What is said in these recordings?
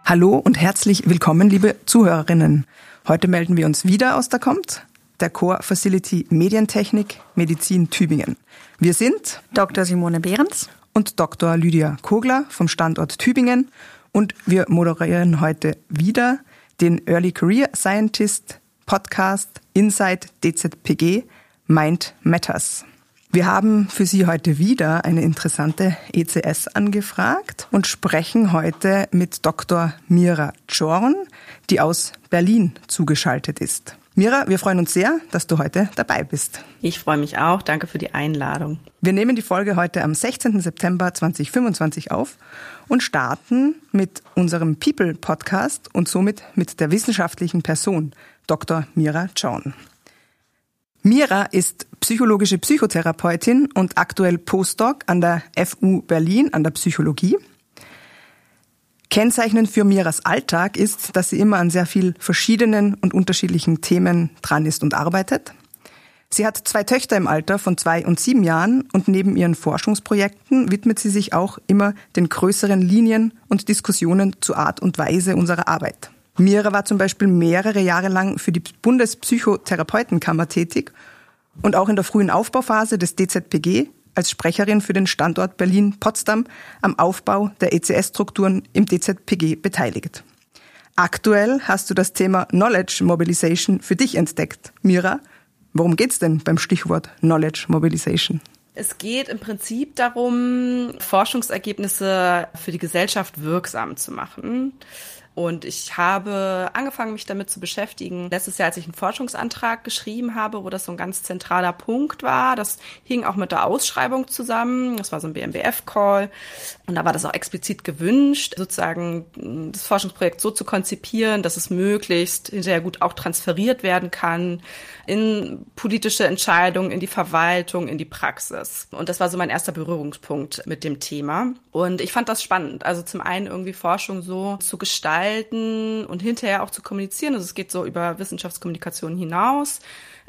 Hallo und herzlich willkommen, liebe Zuhörerinnen. Heute melden wir uns wieder aus der KOMT, der Core Facility Medientechnik Medizin Tübingen. Wir sind Dr. Simone Behrens und Dr. Lydia Kogler vom Standort Tübingen und wir moderieren heute wieder den Early Career Scientist Podcast Inside DZPG Mind Matters. Wir haben für Sie heute wieder eine interessante ECS angefragt und sprechen heute mit Dr. Mira Zorn, die aus Berlin zugeschaltet ist. Mira, wir freuen uns sehr, dass du heute dabei bist. Ich freue mich auch. Danke für die Einladung. Wir nehmen die Folge heute am 16. September 2025 auf und starten mit unserem People-Podcast und somit mit der wissenschaftlichen Person Dr. Mira Zorn. Mira ist psychologische Psychotherapeutin und aktuell Postdoc an der FU Berlin an der Psychologie. Kennzeichnend für Miras Alltag ist, dass sie immer an sehr viel verschiedenen und unterschiedlichen Themen dran ist und arbeitet. Sie hat 2 Töchter im Alter von 2 und 7 Jahren und neben ihren Forschungsprojekten widmet sie sich auch immer den größeren Linien und Diskussionen zur Art und Weise unserer Arbeit. Mira war zum Beispiel mehrere Jahre lang für die Bundespsychotherapeutenkammer tätig und auch in der frühen Aufbauphase des DZPG als Sprecherin für den Standort Berlin-Potsdam am Aufbau der ECS-Strukturen im DZPG beteiligt. Aktuell hast du das Thema Knowledge Mobilization für dich entdeckt. Mira, worum geht's denn beim Stichwort Knowledge Mobilization? Es geht im Prinzip darum, Forschungsergebnisse für die Gesellschaft wirksam zu machen. Und ich habe angefangen, mich damit zu beschäftigen, letztes Jahr, als ich einen Forschungsantrag geschrieben habe, wo das so ein ganz zentraler Punkt war. Das hing auch mit der Ausschreibung zusammen. Das war so ein BMBF-Call. Und da war das auch explizit gewünscht, sozusagen das Forschungsprojekt so zu konzipieren, dass es möglichst hinterher gut auch transferiert werden kann in politische Entscheidungen, in die Verwaltung, in die Praxis. Und das war so mein erster Berührungspunkt mit dem Thema. Und ich fand das spannend. Also zum einen irgendwie Forschung so zu gestalten und hinterher auch zu kommunizieren. Also es geht so über Wissenschaftskommunikation hinaus.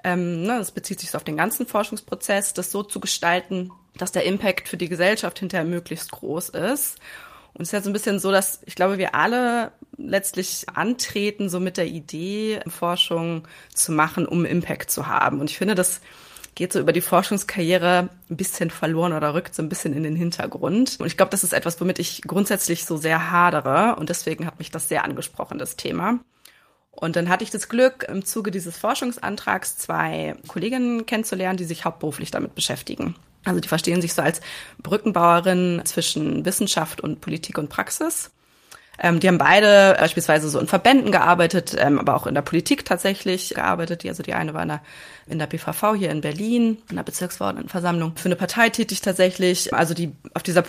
Das bezieht sich so auf den ganzen Forschungsprozess, das so zu gestalten, dass der Impact für die Gesellschaft hinterher möglichst groß ist. Und es ist ja so ein bisschen so, dass ich glaube, wir alle letztlich antreten, so mit der Idee, Forschung zu machen, um Impact zu haben. Und ich finde, das geht so über die Forschungskarriere ein bisschen verloren oder rückt so ein bisschen in den Hintergrund. Und ich glaube, das ist etwas, womit ich grundsätzlich so sehr hadere. Und deswegen hat mich das sehr angesprochen, das Thema. Und dann hatte ich das Glück, im Zuge dieses Forschungsantrags 2 Kolleginnen kennenzulernen, die sich hauptberuflich damit beschäftigen. Also die verstehen sich so als Brückenbauerin zwischen Wissenschaft und Politik und Praxis. Die haben beide beispielsweise so in Verbänden gearbeitet, aber auch in der Politik tatsächlich gearbeitet. Die eine war in der BVV hier in Berlin, in der Bezirksverordnetenversammlung, für eine Partei tätig tatsächlich. Also die auf dieser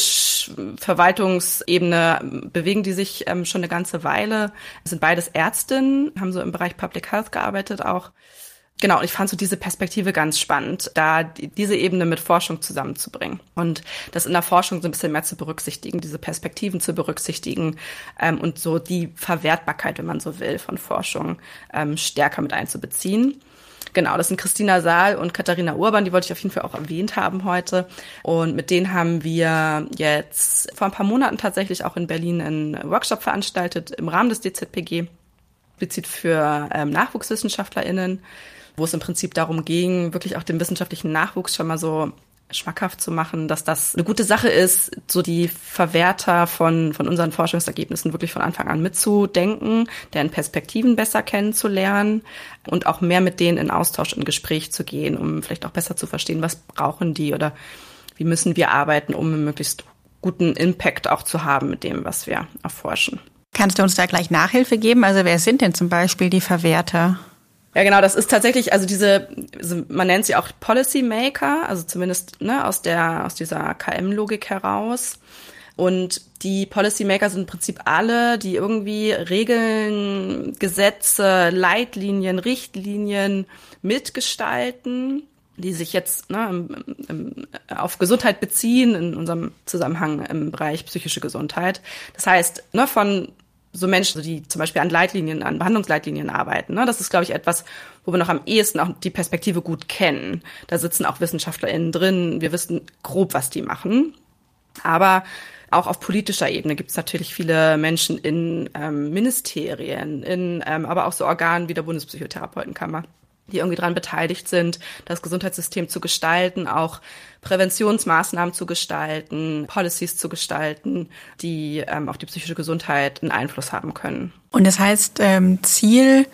politisch-Verwaltungsebene bewegen die sich schon eine ganze Weile. Sind beides Ärztinnen, haben so im Bereich Public Health gearbeitet auch. Genau, und ich fand so diese Perspektive ganz spannend, da diese Ebene mit Forschung zusammenzubringen und das in der Forschung so ein bisschen mehr zu berücksichtigen, diese Perspektiven zu berücksichtigen und so die Verwertbarkeit, wenn man so will, von Forschung stärker mit einzubeziehen. Genau, das sind Christina Saal und Katharina Urban, die wollte ich auf jeden Fall auch erwähnt haben heute. Und mit denen haben wir jetzt vor ein paar Monaten tatsächlich auch in Berlin einen Workshop veranstaltet im Rahmen des DZPG, explizit für NachwuchswissenschaftlerInnen, wo es im Prinzip darum ging, wirklich auch den wissenschaftlichen Nachwuchs schon mal so schmackhaft zu machen, dass das eine gute Sache ist, so die Verwerter von unseren Forschungsergebnissen wirklich von Anfang an mitzudenken, deren Perspektiven besser kennenzulernen und auch mehr mit denen in Austausch, in Gespräch zu gehen, um vielleicht auch besser zu verstehen, was brauchen die oder wie müssen wir arbeiten, um einen möglichst guten Impact auch zu haben mit dem, was wir erforschen. Kannst du uns da gleich Nachhilfe geben? Also wer sind denn zum Beispiel die Verwerter? Ja, genau, das ist tatsächlich, also man nennt sie auch Policy Maker, also zumindest aus dieser KM-Logik heraus. Und die Policy Maker sind im Prinzip alle, die irgendwie Regeln, Gesetze, Leitlinien, Richtlinien mitgestalten, die sich jetzt auf Gesundheit beziehen, in unserem Zusammenhang im Bereich psychische Gesundheit. Das heißt, von so Menschen, die zum Beispiel an Behandlungsleitlinien arbeiten. Das ist, glaube ich, etwas, wo wir noch am ehesten auch die Perspektive gut kennen. Da sitzen auch WissenschaftlerInnen drin. Wir wissen grob, was die machen. Aber Auch auf politischer Ebene gibt es natürlich viele Menschen in Ministerien, aber auch so Organen wie der Bundespsychotherapeutenkammer, die irgendwie daran beteiligt sind, das Gesundheitssystem zu gestalten, auch Präventionsmaßnahmen zu gestalten, Policies zu gestalten, die auf die psychische Gesundheit einen Einfluss haben können. Und das heißt, Ziel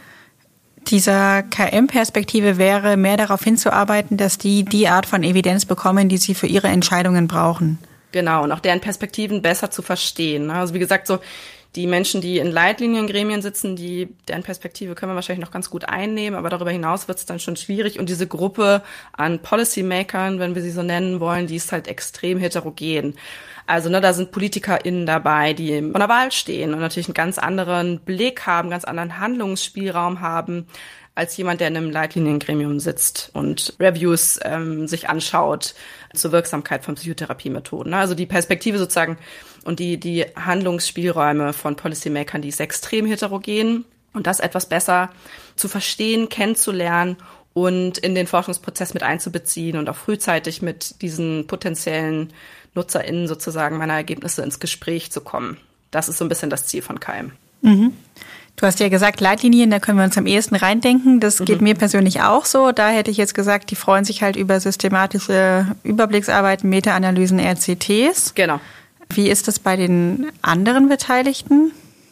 dieser KM-Perspektive wäre, mehr darauf hinzuarbeiten, dass die Art von Evidenz bekommen, die sie für ihre Entscheidungen brauchen. Genau, und auch deren Perspektiven besser zu verstehen. Also wie gesagt, so die Menschen, die in Leitliniengremien sitzen, deren Perspektive können wir wahrscheinlich noch ganz gut einnehmen, aber darüber hinaus wird es dann schon schwierig. Und diese Gruppe an Policymakern, wenn wir sie so nennen wollen, die ist halt extrem heterogen. Also da sind PolitikerInnen dabei, die vor der Wahl stehen und natürlich einen ganz anderen Blick haben, ganz anderen Handlungsspielraum haben, als jemand, der in einem Leitliniengremium sitzt und Reviews sich anschaut zur Wirksamkeit von Psychotherapiemethoden. Also die Perspektive sozusagen und die Handlungsspielräume von Policymakern, die ist extrem heterogen und das etwas besser zu verstehen, kennenzulernen und in den Forschungsprozess mit einzubeziehen und auch frühzeitig mit diesen potenziellen NutzerInnen sozusagen meiner Ergebnisse ins Gespräch zu kommen. Das ist so ein bisschen das Ziel von KM. Mhm. Du hast ja gesagt, Leitlinien, da können wir uns am ehesten reindenken. Das geht mir persönlich auch so. Da hätte ich jetzt gesagt, die freuen sich halt über systematische Überblicksarbeiten, Meta-Analysen, RCTs. Genau. Wie ist das bei den anderen Beteiligten?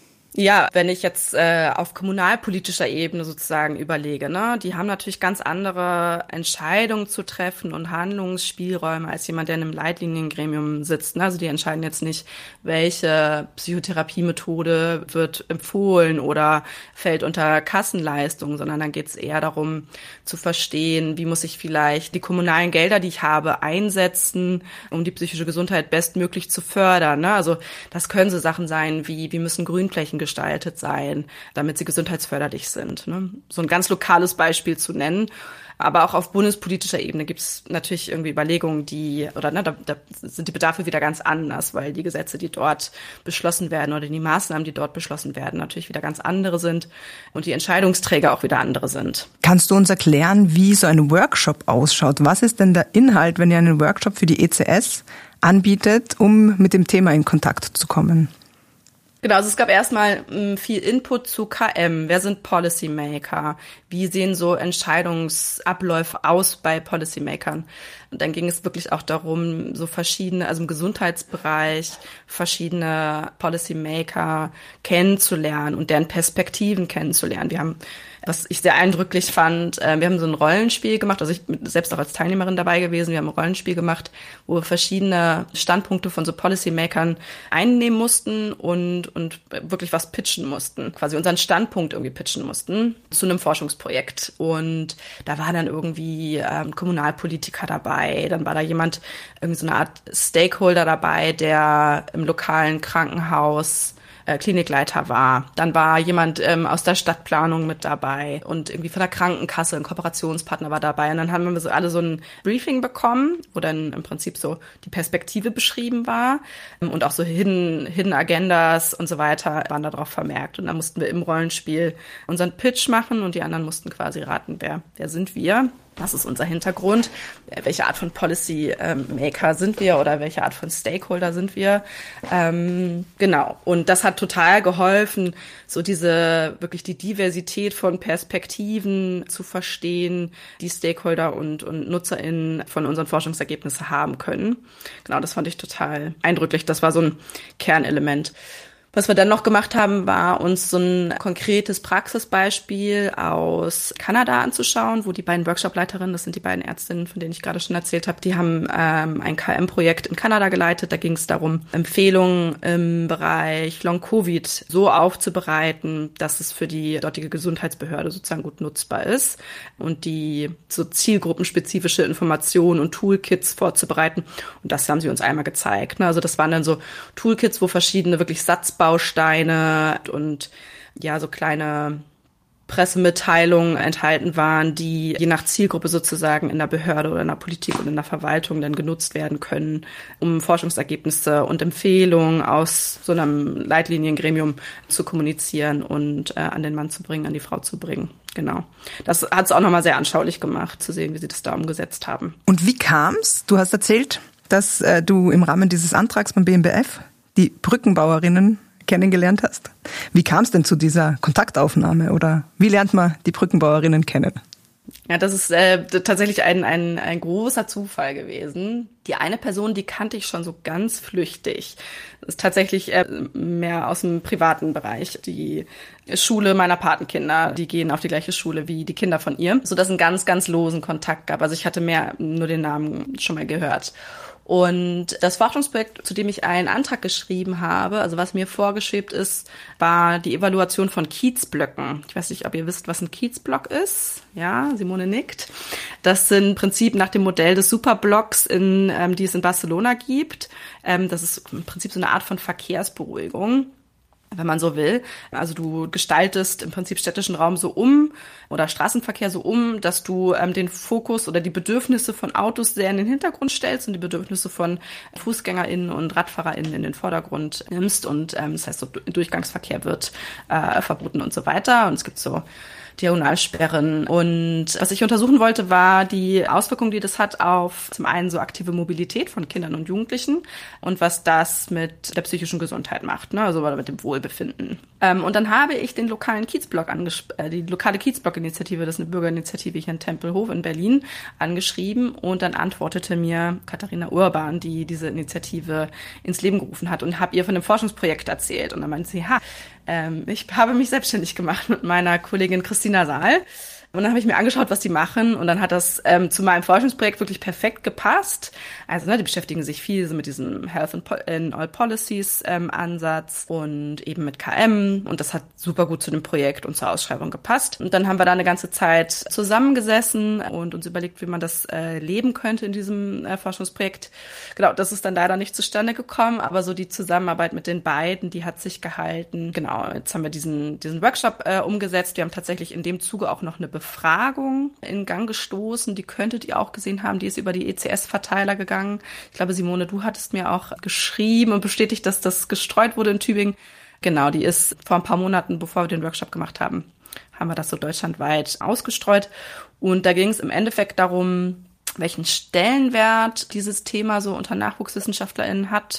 Ja, wenn ich jetzt auf kommunalpolitischer Ebene sozusagen überlege, ne, die haben natürlich ganz andere Entscheidungen zu treffen und Handlungsspielräume als jemand, der in einem Leitliniengremium sitzt. Ne? Also die entscheiden jetzt nicht, welche Psychotherapiemethode wird empfohlen oder fällt unter Kassenleistung, sondern dann geht es eher darum zu verstehen, wie muss ich vielleicht die kommunalen Gelder, die ich habe, einsetzen, um die psychische Gesundheit bestmöglich zu fördern. Ne? Also das können so Sachen sein wie müssen Grünflächen gestaltet sein, damit sie gesundheitsförderlich sind. Ne? So ein ganz lokales Beispiel zu nennen. Aber auch auf bundespolitischer Ebene gibt es natürlich irgendwie Überlegungen, da sind die Bedarfe wieder ganz anders, weil die Gesetze, die dort beschlossen werden oder die Maßnahmen, die dort beschlossen werden, natürlich wieder ganz andere sind und die Entscheidungsträger auch wieder andere sind. Kannst du uns erklären, wie so ein Workshop ausschaut? Was ist denn der Inhalt, wenn ihr einen Workshop für die ECS anbietet, um mit dem Thema in Kontakt zu kommen? Genau, also es gab erstmal viel Input zu KM. Wer sind Policymaker? Wie sehen so Entscheidungsabläufe aus bei Policymakern? Und dann ging es wirklich auch darum, so verschiedene, also im Gesundheitsbereich, verschiedene Policymaker kennenzulernen und deren Perspektiven kennenzulernen. Wir haben, was ich sehr eindrücklich fand, wir haben so ein Rollenspiel gemacht, also ich bin selbst auch als Teilnehmerin dabei gewesen, wir haben ein Rollenspiel gemacht, wo wir verschiedene Standpunkte von so Policymakern einnehmen mussten und wirklich was pitchen mussten, quasi unseren Standpunkt irgendwie pitchen mussten zu einem Forschungsprojekt. Und da war dann irgendwie Kommunalpolitiker dabei, dann war da jemand, irgendwie so eine Art Stakeholder dabei, der im lokalen Krankenhaus Klinikleiter war. Dann war jemand aus der Stadtplanung mit dabei und irgendwie von der Krankenkasse, ein Kooperationspartner war dabei. Und dann haben wir so alle so ein Briefing bekommen, wo dann im Prinzip so die Perspektive beschrieben war und auch so Hidden Agendas und so weiter waren da drauf vermerkt. Und dann mussten wir im Rollenspiel unseren Pitch machen und die anderen mussten quasi raten, wer sind wir? Was ist unser Hintergrund? Welche Art von Policy-Maker sind wir oder welche Art von Stakeholder sind wir? Genau. Und das hat total geholfen, so wirklich die Diversität von Perspektiven zu verstehen, die Stakeholder und NutzerInnen von unseren Forschungsergebnissen haben können. Genau, das fand ich total eindrücklich. Das war so ein Kernelement. Was wir dann noch gemacht haben, war uns so ein konkretes Praxisbeispiel aus Kanada anzuschauen, wo die beiden Workshopleiterinnen, das sind die beiden Ärztinnen, von denen ich gerade schon erzählt habe, die haben ein KM-Projekt in Kanada geleitet. Da ging es darum, Empfehlungen im Bereich Long-Covid so aufzubereiten, dass es für die dortige Gesundheitsbehörde sozusagen gut nutzbar ist und die so zielgruppenspezifische Informationen und Toolkits vorzubereiten. Und das haben sie uns einmal gezeigt. Also das waren dann so Toolkits, wo verschiedene wirklich Satzbausteine und ja, so kleine Pressemitteilungen enthalten waren, die je nach Zielgruppe sozusagen in der Behörde oder in der Politik und in der Verwaltung dann genutzt werden können, um Forschungsergebnisse und Empfehlungen aus so einem Leitliniengremium zu kommunizieren und an den Mann zu bringen, an die Frau zu bringen. Genau. Das hat es auch nochmal sehr anschaulich gemacht, zu sehen, wie sie das da umgesetzt haben. Und wie kam's? Du hast erzählt, dass du im Rahmen dieses Antrags beim BMBF die Brückenbauerinnen kennengelernt hast. Wie kam es denn zu dieser Kontaktaufnahme oder wie lernt man die Brückenbauerinnen kennen? Ja, das ist tatsächlich ein großer Zufall gewesen. Die eine Person, die kannte ich schon so ganz flüchtig. Das ist tatsächlich mehr aus dem privaten Bereich. Die Schule meiner Patenkinder, die gehen auf die gleiche Schule wie die Kinder von ihr, sodass es einen ganz, ganz losen Kontakt gab. Also ich hatte nur den Namen schon mal gehört. Und das Forschungsprojekt, zu dem ich einen Antrag geschrieben habe, also was mir vorgeschwebt ist, war die Evaluation von Kiezblöcken. Ich weiß nicht, ob ihr wisst, was ein Kiezblock ist. Ja, Simone nickt. Das sind im Prinzip nach dem Modell des Superblocks, die es in Barcelona gibt. Das ist im Prinzip so eine Art von Verkehrsberuhigung, wenn man so will. Also du gestaltest im Prinzip städtischen Raum so oder Straßenverkehr so dass du den Fokus oder die Bedürfnisse von Autos sehr in den Hintergrund stellst und die Bedürfnisse von FußgängerInnen und RadfahrerInnen in den Vordergrund nimmst. Und das heißt, so Durchgangsverkehr wird verboten und so weiter. Und es gibt so Diagonalsperren. Und was ich untersuchen wollte, war die Auswirkungen, die das hat auf zum einen so aktive Mobilität von Kindern und Jugendlichen und was das mit der psychischen Gesundheit macht, ne? Also mit dem Wohlbefinden. Und dann habe ich den lokalen Kiezblock die lokale Kiezblock-Initiative, das ist eine Bürgerinitiative hier in Tempelhof in Berlin, angeschrieben und dann antwortete mir Katharina Urban, die diese Initiative ins Leben gerufen hat und habe ihr von dem Forschungsprojekt erzählt und dann meinte sie, ich habe mich selbstständig gemacht mit meiner Kollegin Christina Saal. Und dann habe ich mir angeschaut, was die machen. Und dann hat das zu meinem Forschungsprojekt wirklich perfekt gepasst. Also die beschäftigen sich viel so mit diesem Health in All Policies Ansatz und eben mit KM. Und das hat super gut zu dem Projekt und zur Ausschreibung gepasst. Und dann haben wir da eine ganze Zeit zusammengesessen und uns überlegt, wie man das leben könnte in diesem Forschungsprojekt. Genau, das ist dann leider nicht zustande gekommen. Aber so die Zusammenarbeit mit den beiden, die hat sich gehalten. Genau, jetzt haben wir diesen Workshop umgesetzt. Wir haben tatsächlich in dem Zuge auch noch eine Befragung in Gang gestoßen, die könntet ihr auch gesehen haben, die ist über die ECS-Verteiler gegangen. Ich glaube, Simone, du hattest mir auch geschrieben und bestätigt, dass das gestreut wurde in Tübingen. Genau, die ist vor ein paar Monaten, bevor wir den Workshop gemacht haben wir das so deutschlandweit ausgestreut. Und da ging es im Endeffekt darum, welchen Stellenwert dieses Thema so unter NachwuchswissenschaftlerInnen hat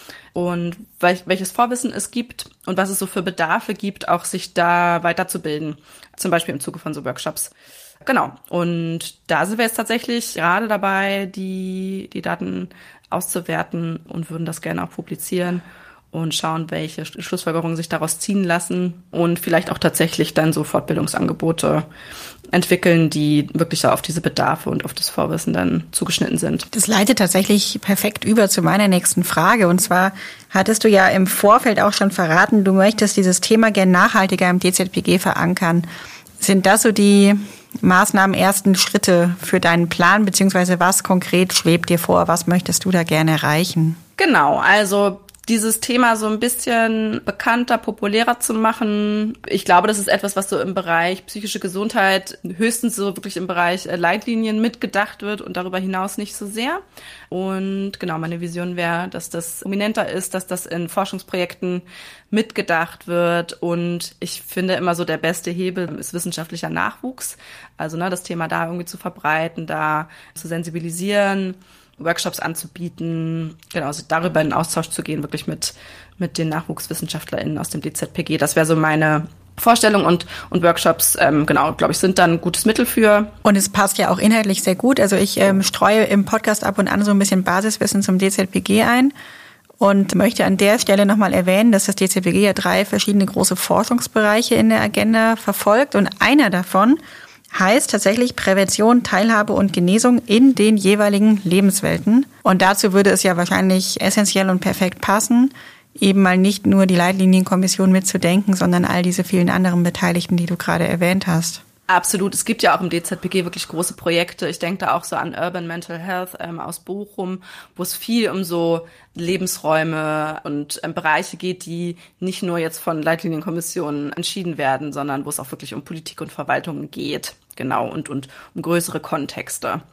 und welches Vorwissen es gibt und was es so für Bedarfe gibt, auch sich da weiterzubilden, zum Beispiel im Zuge von so Workshops. Genau, und da sind wir jetzt tatsächlich gerade dabei, die Daten auszuwerten und würden das gerne auch publizieren und schauen, welche Schlussfolgerungen sich daraus ziehen lassen und vielleicht auch tatsächlich dann so Fortbildungsangebote entwickeln, die wirklich auf diese Bedarfe und auf das Vorwissen dann zugeschnitten sind. Das leitet tatsächlich perfekt über zu meiner nächsten Frage. Und zwar hattest du ja im Vorfeld auch schon verraten, du möchtest dieses Thema gerne nachhaltiger im DZPG verankern. Sind das so die Maßnahmen, ersten Schritte für deinen Plan, beziehungsweise was konkret schwebt dir vor? Was möchtest du da gerne erreichen? Genau, also dieses Thema so ein bisschen bekannter, populärer zu machen. Ich glaube, das ist etwas, was so im Bereich psychische Gesundheit höchstens so wirklich im Bereich Leitlinien mitgedacht wird und darüber hinaus nicht so sehr. Und genau, meine Vision wäre, dass das prominenter ist, dass das in Forschungsprojekten mitgedacht wird. Und ich finde immer so, der beste Hebel ist wissenschaftlicher Nachwuchs. Also das Thema da irgendwie zu verbreiten, da zu sensibilisieren, Workshops anzubieten, genau, also darüber in Austausch zu gehen, wirklich mit den NachwuchswissenschaftlerInnen aus dem DZPG. Das wäre so meine Vorstellung und Workshops, genau, glaube ich, sind dann ein gutes Mittel für. Und es passt ja auch inhaltlich sehr gut. Also ich streue im Podcast ab und an so ein bisschen Basiswissen zum DZPG ein und möchte an der Stelle nochmal erwähnen, dass das DZPG ja 3 verschiedene große Forschungsbereiche in der Agenda verfolgt und einer davon heißt tatsächlich Prävention, Teilhabe und Genesung in den jeweiligen Lebenswelten. Und dazu würde es ja wahrscheinlich essentiell und perfekt passen, eben mal nicht nur die Leitlinienkommission mitzudenken, sondern all diese vielen anderen Beteiligten, die du gerade erwähnt hast. Absolut. Es gibt ja auch im DZPG wirklich große Projekte. Ich denke da auch so an Urban Mental Health aus Bochum, wo es viel um so Lebensräume und Bereiche geht, die nicht nur jetzt von Leitlinienkommissionen entschieden werden, sondern wo es auch wirklich um Politik und Verwaltung geht. Genau, und um größere Kontexte.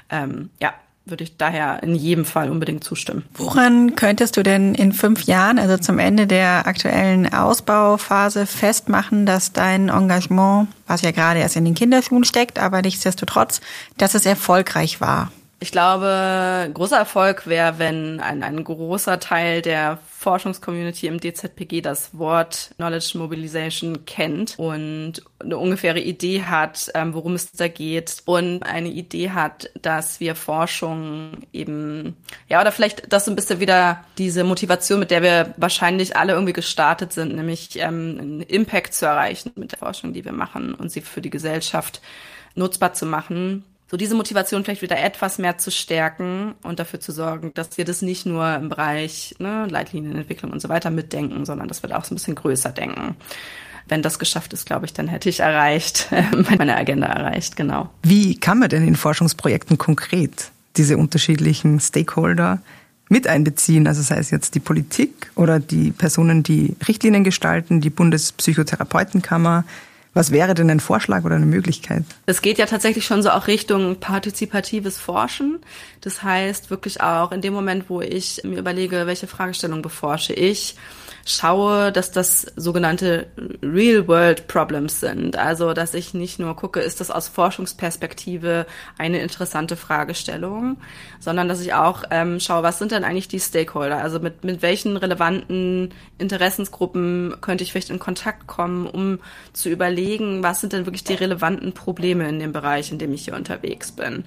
Würde ich daher in jedem Fall unbedingt zustimmen. Woran könntest du denn in 5 Jahren, also zum Ende der aktuellen Ausbauphase, festmachen, dass dein Engagement, was ja gerade erst in den Kinderschuhen steckt, aber nichtsdestotrotz, dass es erfolgreich war? Ich glaube, großer Erfolg wäre, wenn ein großer Teil der Forschungscommunity im DZPG das Wort Knowledge Mobilization kennt und eine ungefähre Idee hat, worum es da geht und eine Idee hat, dass wir Forschung eben, ja, oder vielleicht das so ein bisschen wieder diese Motivation, mit der wir wahrscheinlich alle irgendwie gestartet sind, nämlich einen Impact zu erreichen mit der Forschung, die wir machen und sie für die Gesellschaft nutzbar zu machen. So diese Motivation vielleicht wieder etwas mehr zu stärken und dafür zu sorgen, dass wir das nicht nur im Bereich Leitlinienentwicklung und so weiter mitdenken, sondern dass wir da auch so ein bisschen größer denken. Wenn das geschafft ist, glaube ich, dann hätte ich meine Agenda erreicht, genau. Wie kann man denn in Forschungsprojekten konkret diese unterschiedlichen Stakeholder mit einbeziehen? Also sei es jetzt die Politik oder die Personen, die Richtlinien gestalten, die Bundespsychotherapeutenkammer. Was wäre denn ein Vorschlag oder eine Möglichkeit? Es geht ja tatsächlich schon so auch Richtung partizipatives Forschen. Das heißt wirklich auch in dem Moment, wo ich mir überlege, welche Fragestellung beforsche ich, schaue, dass das sogenannte Real-World-Problems sind. Also, dass ich nicht nur gucke, ist das aus Forschungsperspektive eine interessante Fragestellung, sondern dass ich auch schaue, was sind denn eigentlich die Stakeholder? Also mit welchen relevanten Interessensgruppen könnte ich vielleicht in Kontakt kommen, um zu überlegen, was sind denn wirklich die relevanten Probleme in dem Bereich, in dem ich hier unterwegs bin?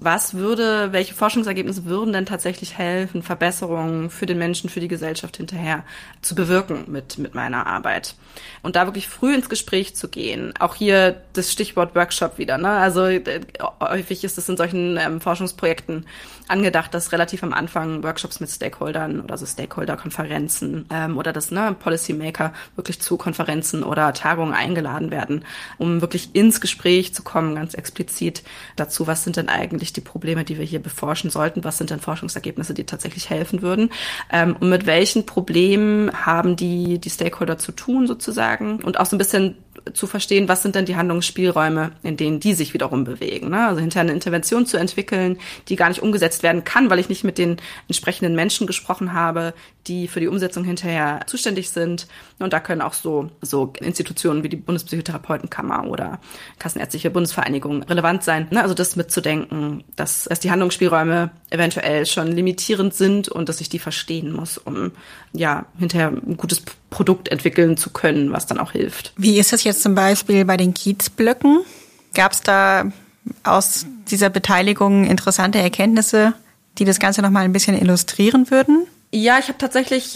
Welche Forschungsergebnisse würden denn tatsächlich helfen, Verbesserungen für den Menschen, für die Gesellschaft hinterher zu bewirken mit meiner Arbeit? Und da wirklich früh ins Gespräch zu gehen. Auch hier das Stichwort Workshop wieder, ne? Also häufig ist es in solchen Forschungsprojekten angedacht, dass relativ am Anfang Workshops mit Stakeholdern oder so Stakeholder-Konferenzen oder dass Policymaker wirklich zu Konferenzen oder Tagungen eingeladen werden, um wirklich ins Gespräch zu kommen, ganz explizit dazu, was sind denn eigentlich die Probleme, die wir hier beforschen sollten, was sind denn Forschungsergebnisse, die tatsächlich helfen würden und mit welchen Problemen haben die Stakeholder zu tun sozusagen und auch so ein bisschen zu verstehen, was sind denn die Handlungsspielräume, in denen die sich wiederum bewegen. Ne? Also hinterher eine Intervention zu entwickeln, die gar nicht umgesetzt werden kann, weil ich nicht mit den entsprechenden Menschen gesprochen habe, die für die Umsetzung hinterher zuständig sind. Und da können auch so Institutionen wie die Bundespsychotherapeutenkammer oder Kassenärztliche Bundesvereinigung relevant sein. Ne? Also das mitzudenken, dass die Handlungsspielräume eventuell schon limitierend sind und dass ich die verstehen muss, um ja hinterher ein gutes Produkt entwickeln zu können, was dann auch hilft. Wie ist das jetzt zum Beispiel bei den Kiezblöcken? Gab es da aus dieser Beteiligung interessante Erkenntnisse, die das Ganze nochmal ein bisschen illustrieren würden? Ja, ich habe tatsächlich,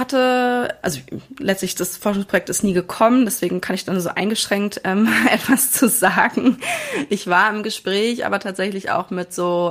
letztlich das Forschungsprojekt ist nie gekommen, deswegen kann ich dann so eingeschränkt etwas zu sagen. Ich war im Gespräch, aber tatsächlich auch mit so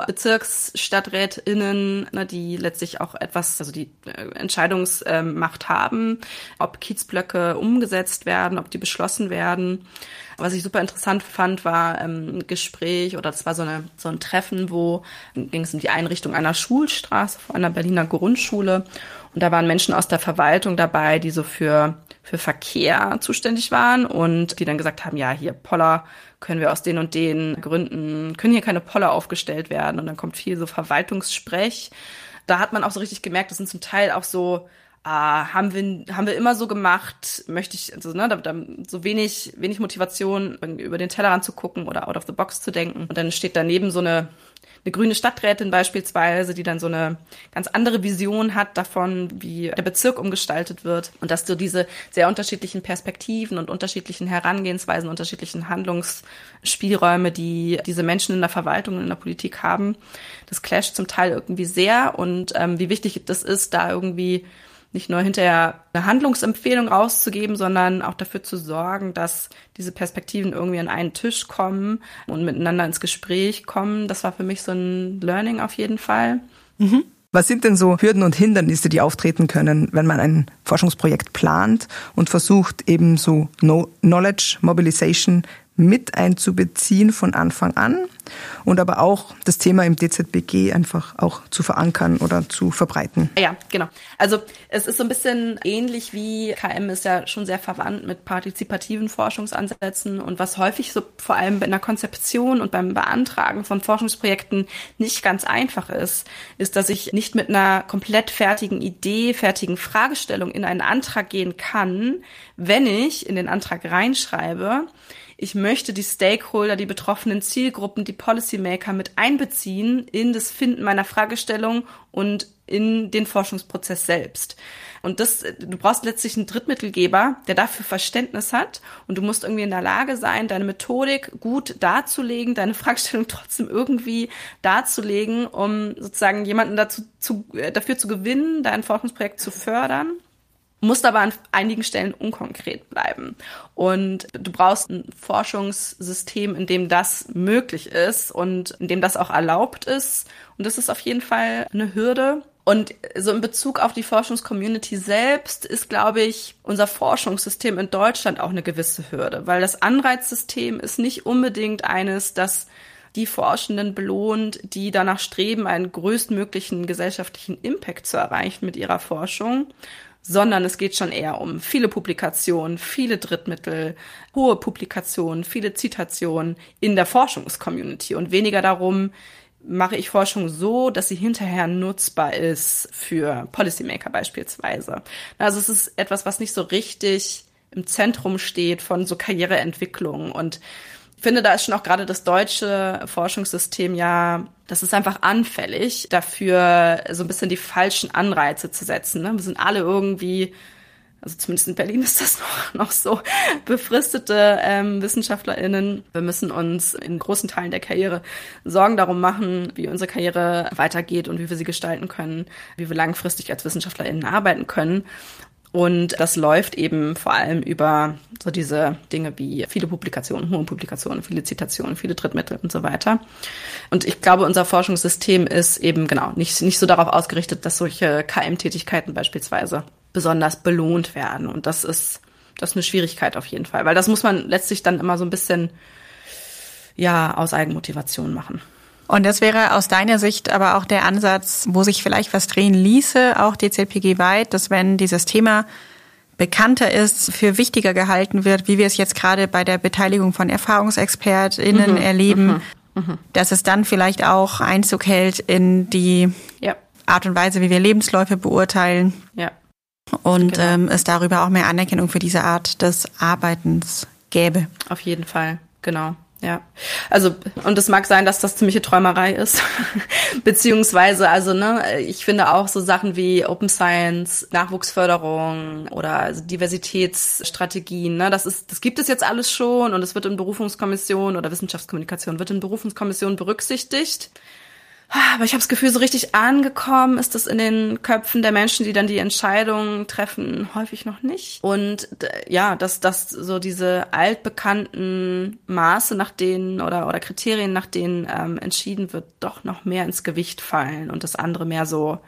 BezirksstadträtInnen, die letztlich auch die Entscheidungsmacht haben, ob Kiezblöcke umgesetzt werden, ob die beschlossen werden. Was ich super interessant fand, war ein Gespräch oder das war so ein Treffen, wo ging es um die Einrichtung einer Schulstraße vor einer Berliner Grundschule und da waren Menschen aus der Verwaltung dabei, die so für Verkehr zuständig waren und die dann gesagt haben, ja, hier Poller können wir aus den und den Gründen, können hier keine Poller aufgestellt werden und dann kommt viel so Verwaltungssprech. Da hat man auch so richtig gemerkt, das sind zum Teil auch so haben wir immer so gemacht, möchte ich, so wenig Motivation, über den Tellerrand zu gucken oder out of the box zu denken. Und dann steht daneben so eine grüne Stadträtin beispielsweise, die dann so eine ganz andere Vision hat davon, wie der Bezirk umgestaltet wird. Und dass du diese sehr unterschiedlichen Perspektiven und unterschiedlichen Herangehensweisen, unterschiedlichen Handlungsspielräume, die diese Menschen in der Verwaltung und in der Politik haben, das clasht zum Teil irgendwie sehr. Und wie wichtig das ist, da irgendwie nicht nur hinterher eine Handlungsempfehlung rauszugeben, sondern auch dafür zu sorgen, dass diese Perspektiven irgendwie an einen Tisch kommen und miteinander ins Gespräch kommen. Das war für mich so ein Learning auf jeden Fall. Mhm. Was sind denn so Hürden und Hindernisse, die auftreten können, wenn man ein Forschungsprojekt plant und versucht, eben so Knowledge Mobilization mit einzubeziehen von Anfang an und aber auch das Thema im DZPG einfach auch zu verankern oder zu verbreiten? Ja, genau. Also es ist so ein bisschen ähnlich wie KM ist ja schon sehr verwandt mit partizipativen Forschungsansätzen und was häufig so vor allem in der Konzeption und beim Beantragen von Forschungsprojekten nicht ganz einfach ist, dass ich nicht mit einer komplett fertigen Idee, fertigen Fragestellung in einen Antrag gehen kann, wenn ich in den Antrag reinschreibe, ich möchte die Stakeholder, die betroffenen Zielgruppen, die Policymaker mit einbeziehen in das Finden meiner Fragestellung und in den Forschungsprozess selbst. Und du brauchst letztlich einen Drittmittelgeber, der dafür Verständnis hat, und du musst irgendwie in der Lage sein, deine Methodik gut darzulegen, deine Fragestellung trotzdem irgendwie darzulegen, um sozusagen jemanden dafür zu gewinnen, dein Forschungsprojekt zu fördern. Musst aber an einigen Stellen unkonkret bleiben. Und du brauchst ein Forschungssystem, in dem das möglich ist und in dem das auch erlaubt ist. Und das ist auf jeden Fall eine Hürde. Und so in Bezug auf die Forschungscommunity selbst ist, glaube ich, unser Forschungssystem in Deutschland auch eine gewisse Hürde, weil das Anreizsystem ist nicht unbedingt eines, das die Forschenden belohnt, die danach streben, einen größtmöglichen gesellschaftlichen Impact zu erreichen mit ihrer Forschung, sondern es geht schon eher um viele Publikationen, viele Drittmittel, hohe Publikationen, viele Zitationen in der Forschungscommunity und weniger darum, mache ich Forschung so, dass sie hinterher nutzbar ist für Policymaker beispielsweise. Also es ist etwas, was nicht so richtig im Zentrum steht von so Karriereentwicklung. Und ich finde, da ist schon auch gerade das deutsche Forschungssystem das ist einfach anfällig dafür, so ein bisschen die falschen Anreize zu setzen. Ne? Wir sind alle irgendwie, also zumindest in Berlin ist das noch so, befristete WissenschaftlerInnen. Wir müssen uns in großen Teilen der Karriere Sorgen darum machen, wie unsere Karriere weitergeht und wie wir sie gestalten können, wie wir langfristig als WissenschaftlerInnen arbeiten können. Und das läuft eben vor allem über so diese Dinge wie viele Publikationen, hohe Publikationen, viele Zitationen, viele Drittmittel und so weiter. Und ich glaube, unser Forschungssystem ist eben nicht so darauf ausgerichtet, dass solche KM-Tätigkeiten beispielsweise besonders belohnt werden. Und das ist eine Schwierigkeit auf jeden Fall, weil das muss man letztlich dann immer so ein bisschen aus Eigenmotivation machen. Und das wäre aus deiner Sicht aber auch der Ansatz, wo sich vielleicht was drehen ließe, auch DZPG-weit, dass wenn dieses Thema bekannter ist, für wichtiger gehalten wird, wie wir es jetzt gerade bei der Beteiligung von ErfahrungsexpertInnen erleben, dass es dann vielleicht auch Einzug hält in die Art und Weise, wie wir Lebensläufe beurteilen. Ja. Und es darüber auch mehr Anerkennung für diese Art des Arbeitens gäbe. Auf jeden Fall, genau. Ja, also, und es mag sein, dass das ziemliche Träumerei ist, beziehungsweise, ich finde auch so Sachen wie Open Science, Nachwuchsförderung oder Diversitätsstrategien, das gibt es jetzt alles schon und es wird in Berufungskommissionen oder Wissenschaftskommunikation wird in Berufungskommissionen berücksichtigt. Aber ich habe das Gefühl, so richtig angekommen ist das in den Köpfen der Menschen, die dann die Entscheidungen treffen, häufig noch nicht. Und dass so diese altbekannten Maße, nach denen oder Kriterien, nach denen entschieden wird, doch noch mehr ins Gewicht fallen und das andere mehr so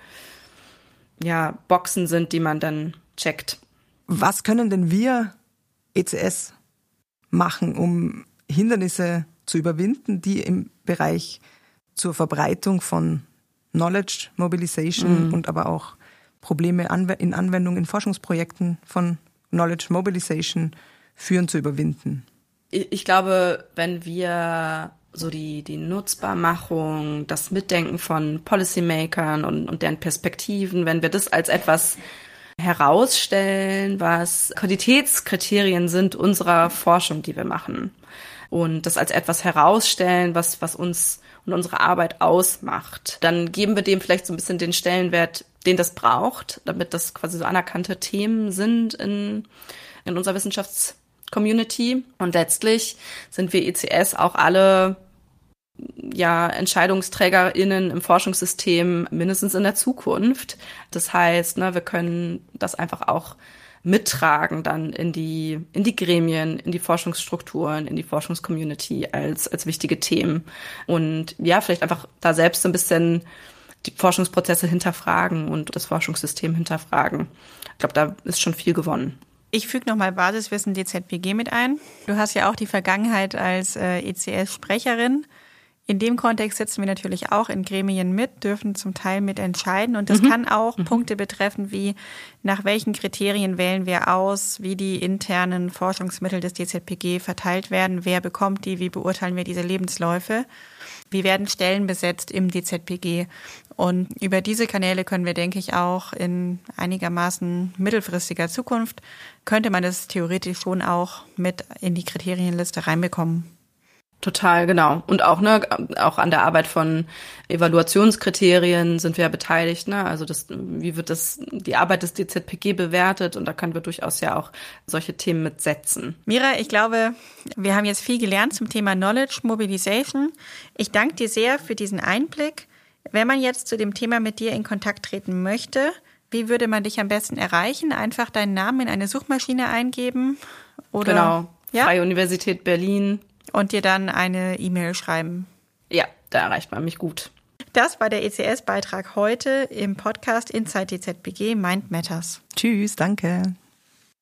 Boxen sind, die man dann checkt. Was können denn wir ECS machen, um Hindernisse zu überwinden, die im Bereich zur Verbreitung von Knowledge Mobilization und aber auch Probleme in Anwendung in Forschungsprojekten von Knowledge Mobilization führen, zu überwinden? Ich glaube, wenn wir so die Nutzbarmachung, das Mitdenken von Policymakern und deren Perspektiven, wenn wir das als etwas herausstellen, was Qualitätskriterien sind unserer Forschung, die wir machen, und das als etwas herausstellen, was uns und unsere Arbeit ausmacht, dann geben wir dem vielleicht so ein bisschen den Stellenwert, den das braucht, damit das quasi so anerkannte Themen sind in unserer Wissenschaftscommunity. Und letztlich sind wir ECS auch alle EntscheidungsträgerInnen im Forschungssystem mindestens in der Zukunft. Das heißt, wir können das einfach auch mittragen dann in die Gremien, in die Forschungsstrukturen, in die Forschungscommunity als wichtige Themen. Und vielleicht einfach da selbst so ein bisschen die Forschungsprozesse hinterfragen und das Forschungssystem hinterfragen. Ich glaube, da ist schon viel gewonnen. Ich füge nochmal Basiswissen DZPG mit ein. Du hast ja auch die Vergangenheit als ECS-Sprecherin In dem Kontext sitzen wir natürlich auch in Gremien mit, dürfen zum Teil mitentscheiden. Und das kann auch Punkte betreffen wie, nach welchen Kriterien wählen wir aus, wie die internen Forschungsmittel des DZPG verteilt werden, wer bekommt die, wie beurteilen wir diese Lebensläufe, wie werden Stellen besetzt im DZPG. Und über diese Kanäle können wir, denke ich, auch in einigermaßen mittelfristiger Zukunft, könnte man das theoretisch schon auch mit in die Kriterienliste reinbekommen. Total, genau. Und auch, auch an der Arbeit von Evaluationskriterien sind wir ja beteiligt, Also wie wird die Arbeit des DZPG bewertet? Und da können wir durchaus ja auch solche Themen mitsetzen. Mira, ich glaube, wir haben jetzt viel gelernt zum Thema Knowledge Mobilization. Ich danke dir sehr für diesen Einblick. Wenn man jetzt zu dem Thema mit dir in Kontakt treten möchte, wie würde man dich am besten erreichen? Einfach deinen Namen in eine Suchmaschine eingeben? Oder? Genau, ja? Freie Universität Berlin. Und dir dann eine E-Mail schreiben. Ja, da erreicht man mich gut. Das war der ECS-Beitrag heute im Podcast Inside DZPG Mind Matters. Tschüss, danke.